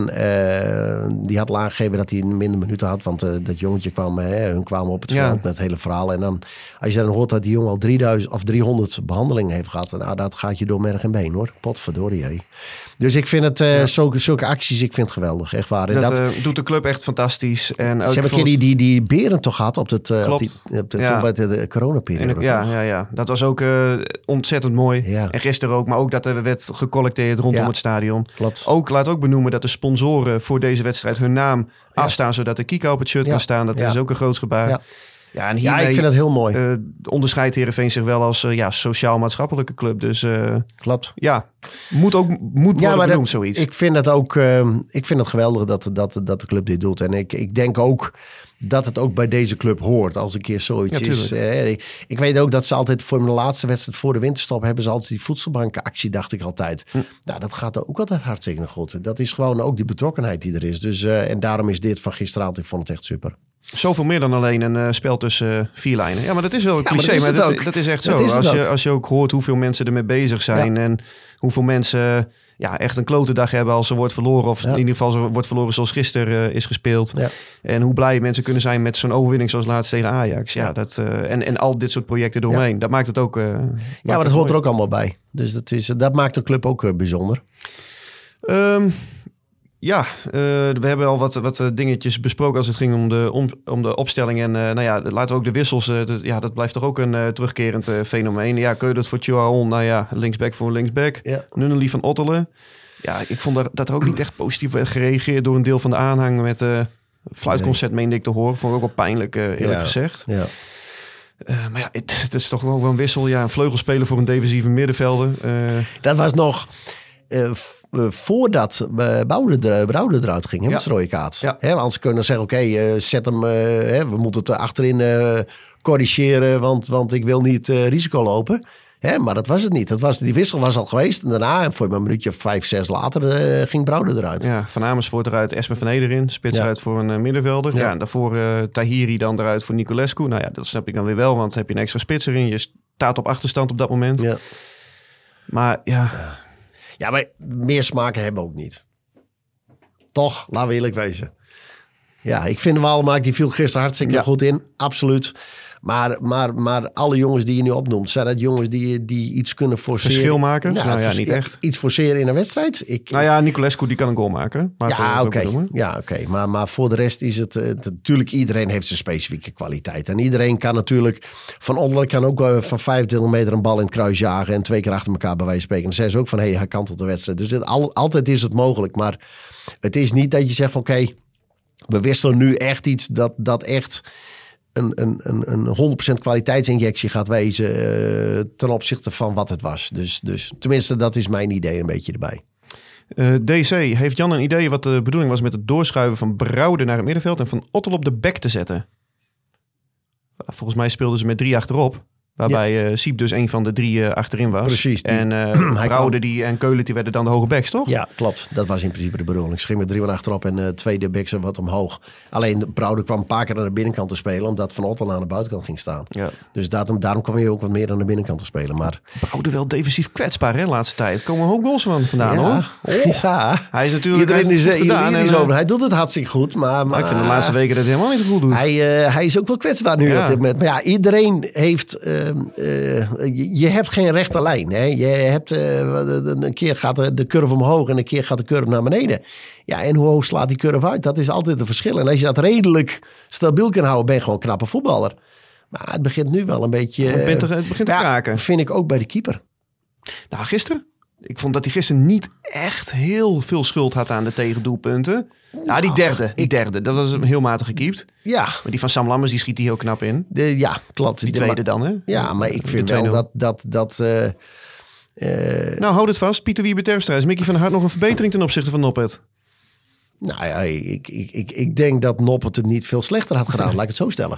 uh, die had aangegeven dat hij minder minuten had. Want uh, dat jongetje kwam... Uh, hun kwamen op het ja. veld met het hele verhaal. En dan, als je dan hoort dat die jongen al drieduizend of driehonderd behandelingen heeft gehad... Nou, dat gaat je door merg en been, hoor. Potverdorie, hé. Dus ik vind het... Uh, ja. zulke, zulke acties, ik vind het geweldig. Echt waar. En dat dat uh, doet de club echt fantastisch. En ze hebben een keer die, die, die Beren toch gehad op het uh, op die, op de, ja. toen bij de, de coronaperiode. Ja, ja, ja, dat was ook uh, ontzettend mooi. Ja. En gisteren ook, maar ook dat er werd gecollecteerd rondom ja. het stadion. Klopt. Ook, laat ook benoemen dat de sponsoren voor deze wedstrijd hun naam ja. afstaan, zodat de Kika op het shirt ja. kan staan. Dat ja. is ook een groot gebaar. Ja. Ja, en hiermee, ja, ik vind dat heel mooi. Uh, onderscheidt Heerenveen zich wel als uh, ja, sociaal-maatschappelijke club. Dus uh, klopt. Ja, moet ook moet ja, worden benoemd, dat, zoiets. Ik vind het ook uh, ik vind het geweldig dat, dat, dat de club dit doet. En ik, ik denk ook dat het ook bij deze club hoort als een keer zoiets ja, is. Uh, ik, ik weet ook dat ze altijd voor de laatste wedstrijd voor de winterstop hebben ze altijd die voedselbankenactie, dacht ik altijd. Hm. Nou, dat gaat ook altijd hartstikke goed. Dat is gewoon ook die betrokkenheid die er is. Dus, uh, en daarom is dit van gisteravond, ik vond het echt super. Zoveel meer dan alleen een uh, spel tussen uh, vier lijnen. Ja, maar dat is wel een ja, cliché, maar dat, maar dat, dat is echt zo. Is als, je, als je ook hoort hoeveel mensen ermee bezig zijn... Ja. en hoeveel mensen ja, echt een klote dag hebben als er wordt verloren... of ja. in ieder geval wordt verloren zoals gisteren uh, is gespeeld. Ja. En hoe blij mensen kunnen zijn met zo'n overwinning zoals laatst tegen Ajax. Ja, ja. Dat, uh, en, en al dit soort projecten eromheen. Ja. Dat maakt het ook... Uh, ja, maar dat hoort mooi. Er ook allemaal bij. Dus dat, is, dat maakt de club ook uh, bijzonder. Um, Ja, uh, we hebben al wat, wat dingetjes besproken als het ging om de, om, om de opstelling. En uh, nou ja, laten we ook de wissels. Uh, dat, ja, dat blijft toch ook een uh, terugkerend uh, fenomeen. Ja, Keudert voor Tjoaon. Nou ja, linksback voor linksback. Ja. Nunnely van Ottelen. Ja, ik vond er, dat er ook niet echt positief werd gereageerd door een deel van de aanhang. Met uh, fluitconcert nee. meende ik te horen. Vond ik ook wel pijnlijk, uh, eerlijk ja. gezegd. Ja. Uh, maar ja, het, het is toch wel een wissel. Ja, een vleugelspeler voor een defensieve middenvelder. Uh, dat was nog... uh, f- uh, voordat uh, Brouwer er, Brouwer eruit ging, hè, Ja. met zijn rode kaart. Ja. Hè, want ze kunnen zeggen, oké, okay, uh, zet hem, uh, hè, we moeten het achterin uh, corrigeren, want, want ik wil niet uh, risico lopen. Hè, maar dat was het niet. Dat was, die wissel was al geweest. En daarna, voor een minuutje of vijf, zes later, uh, ging Brouwer eruit. Ja, Van Amersfoort eruit, Espen van Ederin, spits Ja. eruit voor een uh, middenvelder. Ja. Ja. en daarvoor uh, Tahiri dan eruit voor Niculescu. Nou ja, dat snap ik dan weer wel, want dan heb je een extra spits erin. Je staat op achterstand op dat moment. Ja. Maar ja... Ja, maar meer smaken hebben we ook niet. Toch, laten we eerlijk wezen. Ja, ik vind Walemark, die viel gisteren hartstikke Ja. goed in. Absoluut. Maar, maar, maar alle jongens die je nu opnoemt, zijn dat jongens die, die iets kunnen forceren? Verschilmakers? Nou ja, vers- niet echt. Iets forceren in een wedstrijd? Ik, Nou ja, Niculescu die kan een goal maken. Laten we ja, dat oké. ook doen. Ja, oké. Maar, maar voor de rest is het, het... Natuurlijk, iedereen heeft zijn specifieke kwaliteit. En iedereen kan natuurlijk... Van Odler kan ook uh, van vijfentwintig meter een bal in het kruis jagen... en twee keer achter elkaar bij wijze van spreken. En dan zeggen ze ook van, hé, hey, hij kantelt de wedstrijd. Dus dit, al, altijd is het mogelijk. Maar het is niet dat je zegt van, oké... Okay, we wisselen nu echt iets dat, dat echt... Een, een, een, een honderd procent kwaliteitsinjectie gaat wezen uh, ten opzichte van wat het was. Dus, dus tenminste, dat is mijn idee een beetje erbij. Uh, D C, heeft Jan een idee wat de bedoeling was met het doorschuiven van Brouwer naar het middenveld en van Ottel op de bek te zetten? Volgens mij speelden ze met drie achterop. Waarbij ja. uh, Siep dus een van de drie uh, achterin was. Precies. Die, en uh, Brouwer die, en Keulen die werden dan de hoge backs, toch? Ja, klopt. Dat was in principe de bedoeling. Ze ging met drie man achterop en uh, tweede backs en wat omhoog. Alleen Brouwer kwam een paar keer aan de binnenkant te spelen... omdat Van Ottel aan de buitenkant ging staan. Ja. Dus daarom, daarom kwam hij ook wat meer aan de binnenkant te spelen. Maar Brouwer wel defensief kwetsbaar, hè, de laatste tijd. Er komen een hoop goals van vandaan, ja. hoor. Oh. Ja. Hij is natuurlijk... Iedereen is, is, iedereen is en, over. Hij doet het hartstikke goed, maar... maar, maar ik vind de laatste weken dat hij helemaal niet zo goed doet. Hij, uh, hij is ook wel kwetsbaar nu ja. op dit moment. Maar ja, iedereen heeft... Uh, uh, je, je hebt geen rechte lijn. Hè? Je hebt, uh, een keer gaat de, de curve omhoog en een keer gaat de curve naar beneden. Ja, en hoe hoog slaat die curve uit? Dat is altijd een verschil. En als je dat redelijk stabiel kan houden, ben je gewoon een knappe voetballer. Maar het begint nu wel een beetje... Het begint, te, het begint ja, te kraken. Vind ik ook bij de keeper. Nou, gisteren? Ik vond dat hij gisteren niet echt heel veel schuld had aan de tegendoelpunten. Nou, die derde. Die derde. Dat was heel matig gekiept. Ja. Maar die van Sam Lammers, die schiet hij heel knap in. De, ja, klopt. Die tweede dan, hè? Ja, maar ik vind wel dat... dat, dat uh, uh, nou, houd het vast. Pieter Wiebe Terpstra. Is Mickey van der Hart nog een verbetering ten opzichte van Noppert? Nou ja, ik, ik, ik, ik denk dat Noppert het niet veel slechter had gedaan. Laat ik het zo stellen.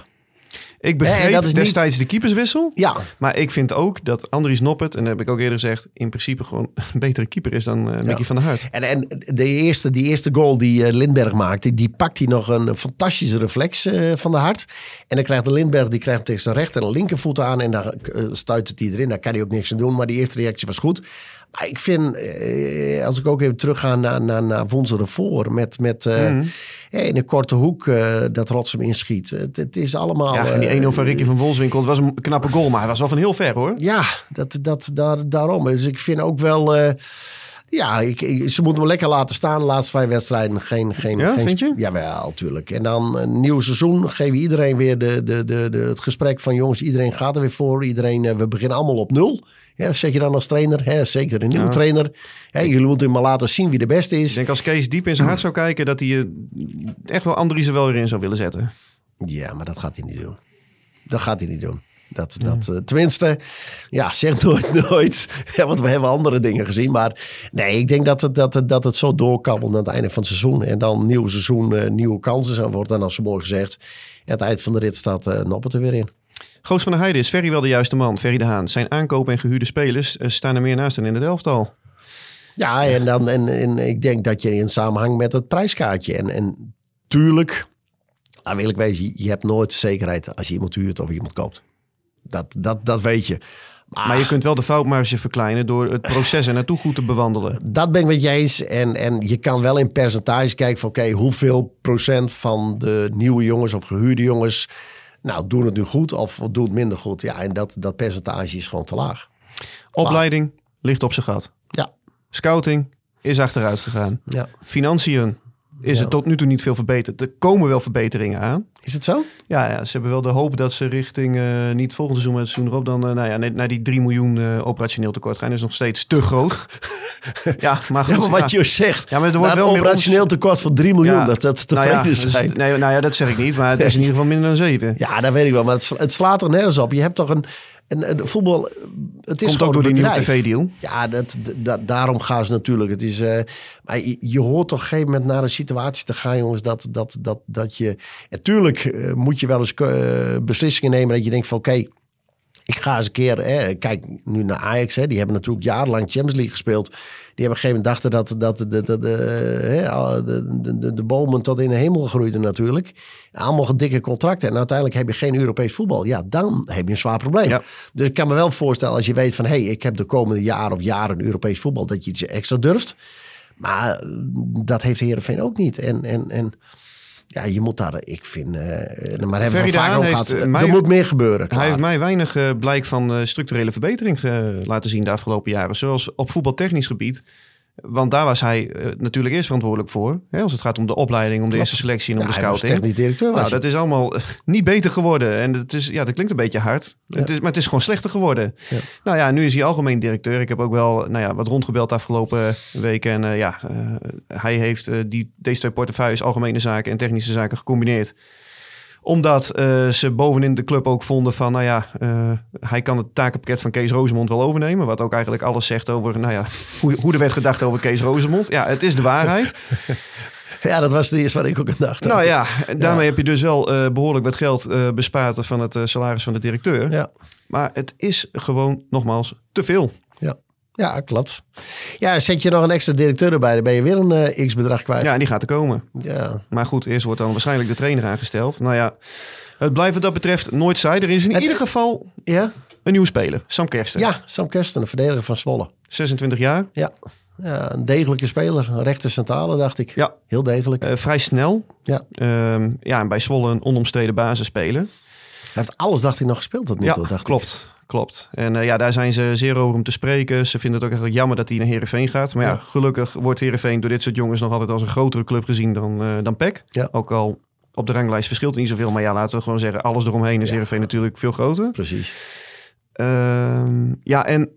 Ik begreep ja, destijds niet... de keeperswissel. Ja. Maar ik vind ook dat Andries Noppert, en dat heb ik ook eerder gezegd, in principe gewoon een betere keeper is dan uh, Mickey ja. van der Hart. En, en de eerste, die eerste goal die uh, Lindberg maakte, die pakt hij nog een fantastische reflex uh, van de Hart. En dan krijgt de Lindberg, die krijgt tegen zijn rechter en linkervoet aan en dan uh, stuit het hij erin. Daar kan hij ook niks aan doen, maar die eerste reactie was goed. Maar ik vind, uh, als ik ook even terugga naar, naar, naar Vonse ervoor, met, met uh, mm-hmm. in een korte hoek uh, dat Rotsem inschiet. Het, het is allemaal... Ja, en die één nul van Ricky van Wolfswinkel, het was een knappe goal, maar hij was wel van heel ver, hoor. Ja, dat, dat, daar, daarom. Dus ik vind ook wel... Uh, ja, ik, ik, ze moeten me lekker laten staan. De laatste vijf wedstrijden geen... geen ja, geen vind je? Jawel, natuurlijk. En dan een nieuw seizoen. Geven we iedereen weer de, de, de, de, het gesprek van... jongens, iedereen gaat er weer voor. Iedereen, uh, we beginnen allemaal op nul. Ja, zeg je dan als trainer. Hè, zeker een nieuwe ja. trainer. Hè, jullie moeten maar laten zien wie de beste is. Ik denk als Kees diep in zijn hart zou kijken... dat hij uh, echt wel Andries er wel weer in zou willen zetten. Ja, maar dat gaat hij niet doen. Dat gaat hij niet doen. Dat, dat, uh, tenminste, ja, zeg nooit nooit. Ja, want we hebben andere dingen gezien. Maar nee, ik denk dat het, dat het, dat het zo doorkabbelt aan het einde van het seizoen. En dan nieuw seizoen, uh, nieuwe kansen. En wordt dan als zo mooi gezegd. En aan het eind van de rit staat uh, Noppert er weer in. Goos van der Heijden, is Ferry wel de juiste man? Ferry de Haan. Zijn aankopen en gehuurde spelers uh, staan er meer naast dan in het elftal. Ja, en, dan, en, en ik denk dat je in samenhang met het prijskaartje. En, en tuurlijk, nou wil ik wezen, je hebt nooit zekerheid als je iemand huurt of iemand koopt. Dat, dat, dat weet je. Maar, maar je kunt wel de foutmarge verkleinen door het proces er naartoe goed te bewandelen. Dat ben ik met je eens. En, en je kan wel in percentage kijken van oké, okay, hoeveel procent van de nieuwe jongens of gehuurde jongens nou doen het nu goed of doen het minder goed. Ja, en dat, dat percentage is gewoon te laag. Opleiding laag. Ligt op zijn gat. Ja. Scouting is achteruit gegaan. Ja. Financiën is ja. er tot nu toe niet veel verbeterd. Er komen wel verbeteringen aan. Is het zo? Ja, ja, ze hebben wel de hoop dat ze richting uh, niet volgende seizoen, maar het seizoen erop dan uh, nou ja, naar die drie miljoen uh, operationeel tekort gaan. Dat is nog steeds te groot. ja, maar goed. Ja, maar wat ja. je zegt. Ja, maar er wordt wel een operationeel ons... tekort van drie miljoen. Ja, dat dat tevreden nou ja, zijn. Dus, nee, nou ja, dat zeg ik niet. Maar het is in ieder geval minder dan zeven. Ja, dat weet ik wel. Maar het, het slaat er nergens op. Je hebt toch een... En, en voetbal, het is Komt gewoon ook door die nieuwe bedrijf. tv-deal. Ja, dat, dat, daarom gaan ze natuurlijk. Het is, uh, maar je, je hoort toch op een gegeven moment naar een situatie te gaan, jongens, dat, dat, dat, dat je... Natuurlijk uh, moet je wel eens uh, beslissingen nemen dat je denkt van oké, okay, ik ga eens een keer... Hè, kijk nu naar Ajax, hè, die hebben natuurlijk jarenlang Champions League gespeeld. Die hebben op een gegeven moment dachten dat, dat de, de, de, de, de, de, de bomen tot in de hemel groeiden natuurlijk. Allemaal dikke contracten. En uiteindelijk heb je geen Europees voetbal. Ja, dan heb je een zwaar probleem. Ja. Dus ik kan me wel voorstellen als je weet van... hé, hey, ik heb de komende jaar of jaren Europees voetbal... dat je iets extra durft. Maar dat heeft Heerenveen ook niet. En... en, en ja, je moet daar, ik vind, uh, maar hebben we vaak over gehad, er mij, moet meer gebeuren. Klaar. Hij heeft mij weinig uh, blijk van uh, structurele verbetering uh, laten zien de afgelopen jaren. Zoals op voetbaltechnisch gebied. Want daar was hij uh, natuurlijk eerst verantwoordelijk voor. Hè, als het gaat om de opleiding, om de Klopt. eerste selectie en om ja, de scouting. Technisch directeur was nou, dat is allemaal uh, niet beter geworden. En het is, ja, dat klinkt een beetje hard. Ja. Het is, maar het is gewoon slechter geworden. Ja. Nou ja, nu is hij algemeen directeur. Ik heb ook wel nou ja, wat rondgebeld de afgelopen weken. En uh, ja, uh, hij heeft uh, die, deze twee portefeuilles, algemene zaken en technische zaken, gecombineerd. Omdat uh, ze bovenin de club ook vonden van, nou ja, uh, hij kan het takenpakket van Kees Rozemond wel overnemen. Wat ook eigenlijk alles zegt over, nou ja, hoe, hoe er werd gedacht over Kees Rozemond. Ja, het is de waarheid. Ja, dat was de eerste waar ik ook aan dacht. Nou ja, daarmee ja. heb je dus wel uh, behoorlijk wat geld uh, bespaard van het uh, salaris van de directeur. Ja. Maar het is gewoon, nogmaals, te veel. Ja. Ja, klopt. Ja, zet je nog een extra directeur erbij, dan ben je weer een uh, x-bedrag kwijt. Ja, en die gaat er komen. Ja. Maar goed, eerst wordt dan waarschijnlijk de trainer aangesteld. Nou ja, het blijft wat dat betreft nooit saai. Er is in het, ieder geval ja? een nieuwe speler, Sam Kersten. Ja, Sam Kersten, een verdediger van Zwolle. zesentwintig jaar. Ja, ja een degelijke speler. Een rechter centrale, dacht ik. Ja. Heel degelijk. Uh, vrij snel. Ja. Um, ja, en bij Zwolle een onomstreden basisspeler. Hij heeft alles, dacht ik, nog gespeeld tot nu toe, ja, dacht klopt. Ik. Klopt. En uh, ja, daar zijn ze zeer over om te spreken. Ze vinden het ook echt jammer dat hij naar Heerenveen gaat. Maar ja, ja gelukkig wordt Heerenveen door dit soort jongens nog altijd als een grotere club gezien dan, uh, dan P E C. Ja. Ook al op de ranglijst verschilt het niet zoveel. Maar ja, laten we gewoon zeggen, alles eromheen is ja. Heerenveen natuurlijk veel groter. Precies. Uh, ja, en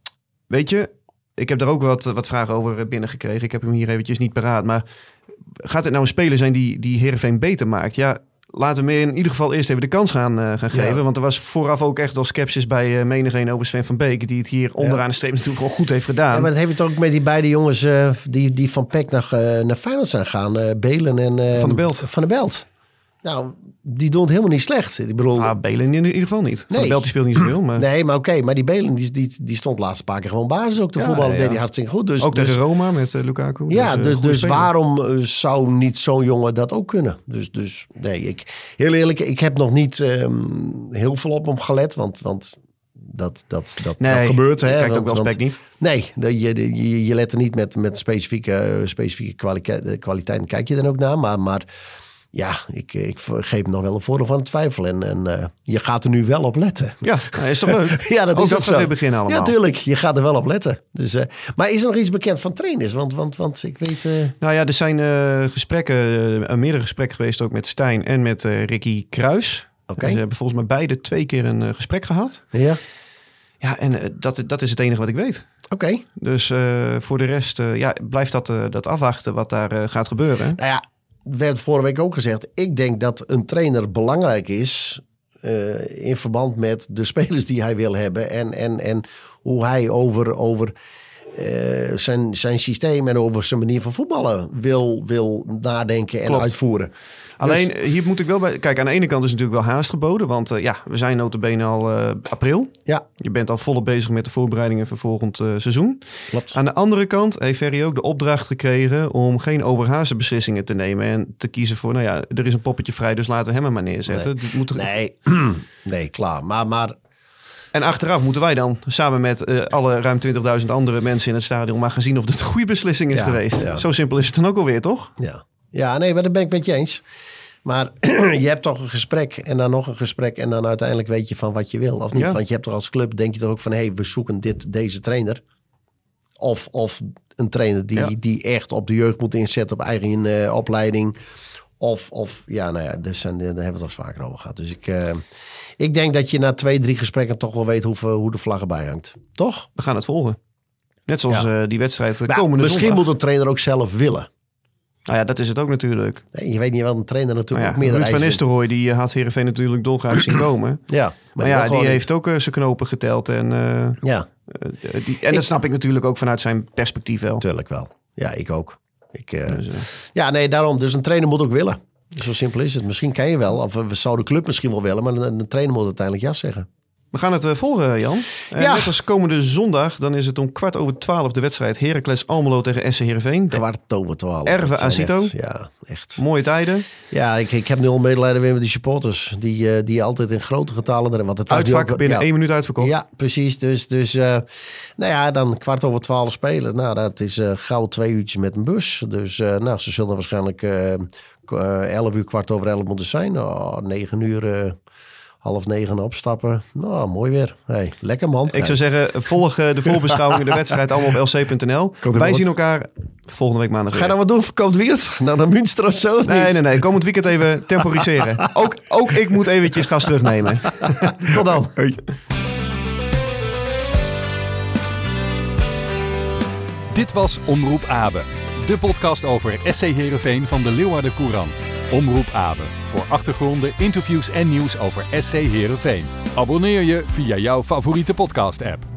weet je, ik heb daar ook wat, wat vragen over binnengekregen. Ik heb hem hier eventjes niet paraat. Maar gaat het nou een speler zijn die, die Heerenveen beter maakt? Ja, laten we hem in ieder geval eerst even de kans gaan, uh, gaan geven. Ja. Want er was vooraf ook echt wel sceptisch bij uh, menigeen over Sven van Beek. Die het hier onderaan ja. de streep natuurlijk wel goed heeft gedaan. Ja, maar dat heeft het ook met die beide jongens uh, die, die van P E C naar, uh, naar Feyenoord zijn gaan. Uh, Belen en uh, Van de Belt. Van de Belt. Nou, die doen het helemaal niet slecht. Ik bedoel, ah, Belen in ieder geval niet. Nee. Van de Belt die speelt niet zoveel. Maar... Nee, maar oké. Okay, maar die Belen die, die, die stond de laatste paar keer gewoon basis ook te ja, voetballen. Ja. Deed hij hartstikke goed. Dus, ook dus, tegen Roma met uh, Lukaku. Ja, dus, dus, dus waarom uh, zou niet zo'n jongen dat ook kunnen? Dus, dus nee, ik, heel eerlijk, ik heb nog niet um, heel veel op hem gelet. Want, want dat, dat, dat, nee, dat gebeurt. Hè, kijkt want, ook wel spek niet. Nee, de, je, de, je, je let er niet met, met specifieke, specifieke kwaliteiten. Kwaliteit, kijk je dan ook naar. Maar... maar ja, ik, ik geef hem nog wel een voordeel van de twijfel. En, en uh, je gaat er nu wel op letten. Ja, dat is toch leuk? Ja, dat ook is dat gaat weer beginnen allemaal. Ja, tuurlijk. Je gaat er wel op letten. Dus, uh, maar is er nog iets bekend van trainers? Want, want, want ik weet... Uh... Nou ja, er zijn uh, gesprekken, uh, meerdere gesprekken geweest ook met Stijn en met uh, Ricky Kruis. Okay. Ze hebben volgens mij beide twee keer een uh, gesprek gehad. Ja. Ja, en uh, dat, dat is het enige wat ik weet. Oké. Okay. Dus uh, voor de rest uh, ja, blijft dat, uh, dat afwachten wat daar uh, gaat gebeuren. Nou ja. We hebben vorige week ook gezegd, ik denk dat een trainer belangrijk is uh, in verband met de spelers die hij wil hebben en, en, en hoe hij over, over uh, zijn, zijn systeem en over zijn manier van voetballen wil, wil nadenken en Klopt. uitvoeren. Alleen, dus, hier moet ik wel bij... Kijk, aan de ene kant is natuurlijk wel haast geboden. Want uh, ja, we zijn nota bene al uh, april. Ja. Je bent al volop bezig met de voorbereidingen voor volgend uh, seizoen. Klopt. Aan de andere kant heeft Ferry ook de opdracht gekregen om geen overhaaste beslissingen te nemen. En te kiezen voor, nou ja, er is een poppetje vrij, dus laten we hem er maar neerzetten. Nee, moet er... nee. nee, klaar. Maar... maar... En achteraf moeten wij dan samen met uh, alle ruim twintigduizend andere mensen in het stadion maar gaan zien of het een goede beslissing is ja, geweest. Ja. Zo simpel is het dan ook alweer, toch? Ja. Ja, nee, maar dat ben ik met je eens. Maar je hebt toch een gesprek en dan nog een gesprek en dan uiteindelijk weet je van wat je wil of niet. Ja. Want je hebt toch als club, denk je toch ook van, hé, hey, we zoeken dit, deze trainer. Of, of een trainer die, ja. die echt op de jeugd moet inzetten op eigen uh, opleiding. Of, of ja, nou ja, daar, zijn, daar hebben we het al vaker over gehad. Dus ik, uh, ik denk dat je na twee, drie gesprekken toch wel weet hoe, hoe de vlag erbij hangt. Toch? We gaan het volgen. Net zoals ja. uh, die wedstrijd nou, komende misschien zondag. moet de trainer ook zelf willen. Nou ja, dat is het ook natuurlijk. Nee, je weet niet wel, een trainer natuurlijk ja, ook meer Ruud van Nistelrooy, die had Heerenveen natuurlijk dolgraag zien komen. Ja, maar, maar ja, die niet. heeft ook uh, zijn knopen geteld. En, uh, ja. uh, die, en ik, dat snap ik natuurlijk ook vanuit zijn perspectief wel. Tuurlijk wel. Ja, ik ook. Ik, uh, dus, uh, ja, nee, daarom. Dus een trainer moet ook willen. Zo simpel is het. Misschien kan je wel, of we zouden de club misschien wel willen, maar een, een trainer moet uiteindelijk ja zeggen. We gaan het uh, volgen, Jan. Uh, ja. Net als komende zondag, dan is het om kwart over twaalf de wedstrijd Heracles Almelo tegen S C Heerenveen. Kwart over twaalf. Erve Acito. Ja, echt. Mooie tijden. Ja, ik, ik heb nu al medelijden weer met die supporters. Die, uh, die altijd in grote getalen erin. Want het Uitvak ook, binnen ja, één minuut uitverkocht. Ja, precies. Dus, dus uh, nou ja, dan kwart over twaalf spelen. Nou, dat is uh, gauw twee uurtjes met een bus. Dus uh, nou, ze zullen waarschijnlijk uh, uh, elf uur, kwart over elf moeten zijn. Oh, negen uur... Uh, half negen opstappen. Nou, mooi weer. Hey, lekker man. Ik zou zeggen, volg de voorbeschouwing in de wedstrijd allemaal op L C punt N L. Wij zien elkaar volgende week maandag. Ga je dan wat doen voor komend weekend? Nou, naar Münster of zo? Nee, niet? nee, nee. Komend weekend even temporiseren. ook, ook ik moet eventjes gas terugnemen. Tot dan. Hey. Dit was Omroep Abe. De podcast over S C Heerenveen van de Leeuwarden Courant. Omroep Abe. Voor achtergronden, interviews en nieuws over S C Heerenveen. Abonneer je via jouw favoriete podcast-app.